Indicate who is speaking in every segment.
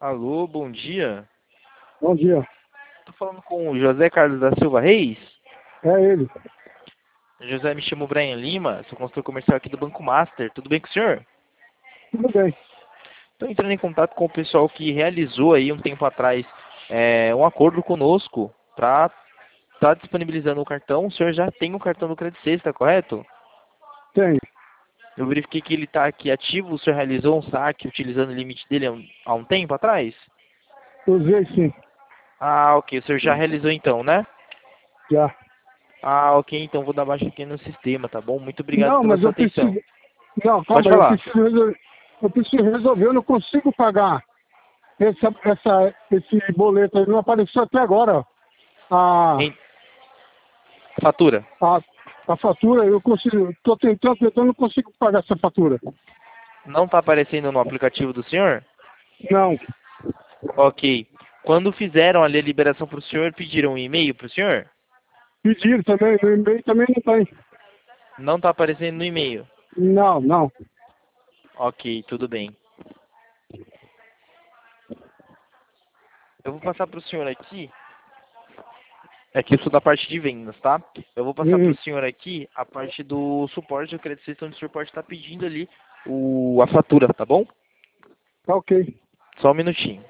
Speaker 1: Alô, bom dia.
Speaker 2: Bom dia.
Speaker 1: Tô falando com o José Carlos da Silva Reis.
Speaker 2: É ele.
Speaker 1: José, me chamo Brian Lima, sou consultor comercial aqui do Banco Master. Tudo bem com o senhor?
Speaker 2: Tudo bem.
Speaker 1: Estou entrando em contato com o pessoal que realizou aí um tempo atrás um acordo conosco para estar disponibilizando o cartão. O senhor já tem o cartão do Credit Sexta, correto?
Speaker 2: Tem.
Speaker 1: Eu verifiquei que ele está aqui ativo. O senhor realizou um saque utilizando o limite dele há um tempo atrás?
Speaker 2: Usei sim.
Speaker 1: Ah, ok. O senhor já realizou então, né?
Speaker 2: Já.
Speaker 1: Ah, ok. Então vou dar baixa aqui no sistema, tá bom? Muito obrigado
Speaker 2: Não,
Speaker 1: pela
Speaker 2: mas
Speaker 1: sua
Speaker 2: eu
Speaker 1: atenção.
Speaker 2: preciso. Não,
Speaker 1: Pode
Speaker 2: calma aí.
Speaker 1: falar.
Speaker 2: Eu preciso resolver. Eu não consigo pagar esse boleto aí. Não apareceu até agora. A,
Speaker 1: Em fatura.
Speaker 2: a, a fatura, eu consigo. Estou tentando, não consigo pagar essa fatura.
Speaker 1: Não está aparecendo no aplicativo do senhor?
Speaker 2: Não.
Speaker 1: Ok. Quando fizeram ali a liberação para o senhor, pediram um e-mail para o senhor?
Speaker 2: Pediram também. No e-mail também não tem.
Speaker 1: Não está aparecendo no e-mail.
Speaker 2: Não, não.
Speaker 1: Ok, tudo bem. Eu vou passar para o senhor aqui. É que eu sou da parte de vendas, tá? Eu vou passar para
Speaker 2: Hum,
Speaker 1: o senhor aqui a parte do suporte do Credit System, onde o senhor pode estar pedindo ali a fatura, tá bom?
Speaker 2: tá ok.
Speaker 1: Só um minutinho.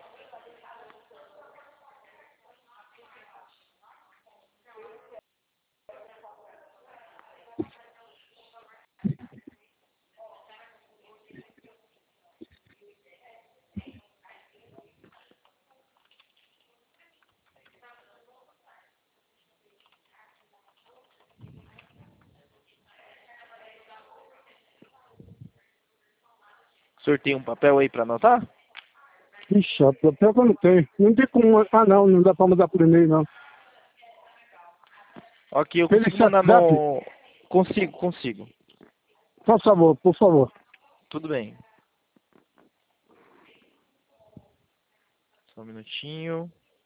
Speaker 1: O senhor tem um papel aí para anotar?
Speaker 2: Ixi, até que eu não tenho. Não tem como. Ah, não. Não dá pra mandar por e-mail, não.
Speaker 1: Ok, eu
Speaker 2: Pelo
Speaker 1: consigo mandar
Speaker 2: WhatsApp?
Speaker 1: no... Consigo.
Speaker 2: Por favor, por favor.
Speaker 1: Tudo bem. Só um minutinho.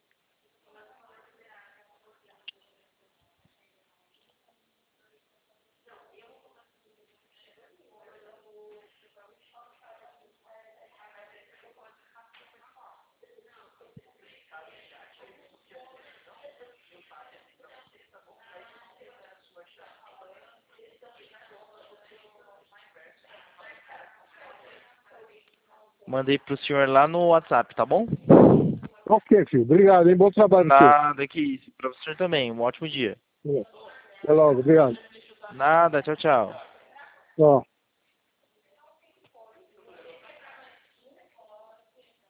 Speaker 1: Mandei pro senhor lá no WhatsApp, tá bom?
Speaker 2: Ok, filho. Obrigado, hein? Bom trabalho pra você.
Speaker 1: Nada que isso. Pra você também. Um ótimo dia.
Speaker 2: Até logo. Obrigado.
Speaker 1: Nada, tchau, tchau.
Speaker 2: Ó.